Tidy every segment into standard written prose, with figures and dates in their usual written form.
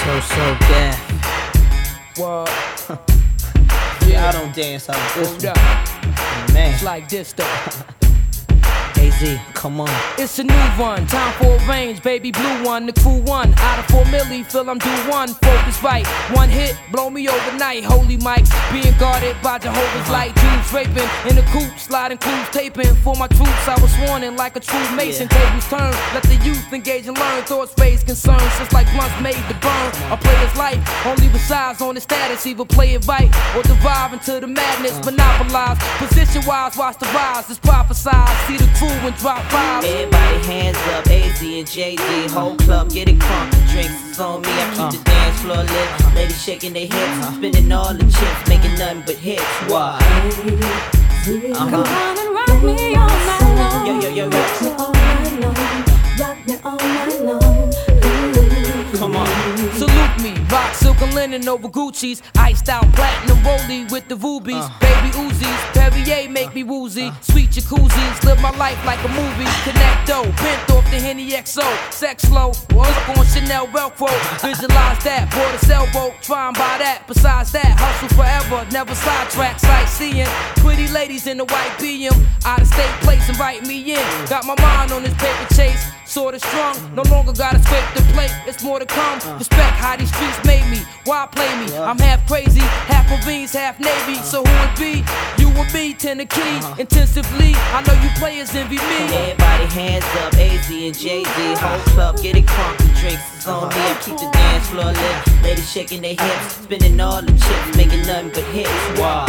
So deaf. What? Yeah, I don't dance like this Hold one. up. Man, It's like this though. AZ, come on. It's a new one, time for a range, baby blue one, the cool one. Out of 4 milli, feel I'm due one. Focus right, one hit, blow me overnight. Holy mics, being guarded by Jehovah's light. Jews raping in the coop, sliding clues, taping. For my troops, I was sworn in like a true mason. Tables turn, let the youth engage and learn. Thoughts raise concerns, just like blunts made to burn. A player's life only resides on the status. Either play it right or dive into the madness. Monopolize, position-wise, watch the rise. It's prophesied, see the crew and drop vibes. Everybody hands up, AZ and JD. Whole club, get it crunk. Drinks is on me, I keep the dance floor lit. Ladies shaking their hips, spinning all the chips, making nothing but hits. Why? Come on and rock me all night long. Yo. Rock me all night long. Rock me all night long. Come on. Salute me, rock silk and linen over Gucci's. Iced out platinum rollie with the rubies. Baby Uzis, Perrier make me woozy. Sweet jacuzzis, live my life like a movie. Connecto, bent off the Henny XO. Sex slow, work on Chanel Velcro. Visualize that, board a sailboat, try and buy that. Besides that, hustle forever, never sidetrack. Sightseeing, pretty ladies in the white BM. Out of state place, invite me in. Got my mind on this paper chase. Sorta strong, no longer gotta scrape the plate, it's more to come. Respect how these streets made me, why play me? I'm half crazy, half Marines, half Navy. So who it be? You and me, tend the key intensively. I know you players envy me. Everybody hands up, AZ and JD. Whole club, get it crunk. Drinks is on me, I keep the dance floor lit. Ladies shaking their hips, spinning all the chips, making nothing but hits. Why?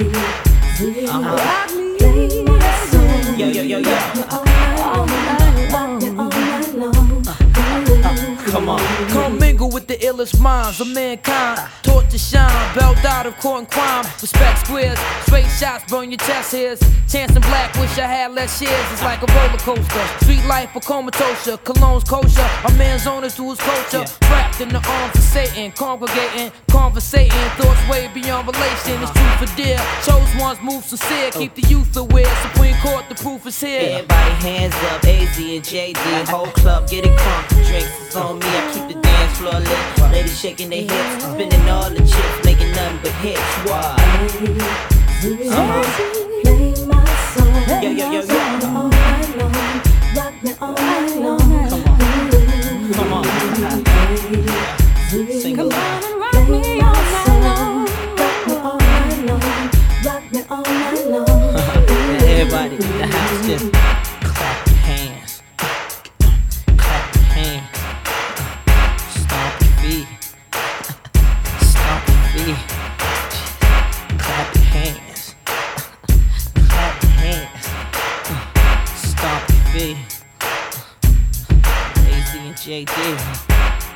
Rock me, play my song. Yo. All night long. Come on. Come mingle with the illest minds of mankind. Taught to shine, belt out of court and crime. Respect squares, straight shots, burn your chest hairs. Chance and black, wish I had less shares. It's like a roller coaster. Street life a comatose, cologne's kosher. A man's owners to his culture. Trapped in the arms of Satan, congregating, conversating. Thoughts way beyond relation. It's truth for dear. Chose ones move sincere, keep the youth aware. Supreme Court, the proof is here. Everybody hands up, AZ and JD. Whole club, get it crunk. Drinks is on me, I keep the dance floor lit. Ladies shaking their hips, spinning all the chips, making nothing but hits. Why? Play my song. Yo. All night long. Rock me all night long. Come on. Sing Come along. on and rock me all night long. Rock me all night long. Rock me all night long. Everybody in the house just clap your hands. Clap your hands. Stomp your feet. Stomp your feet. Clap your hands. Clap your hands. Stomp your feet. AZ and JD.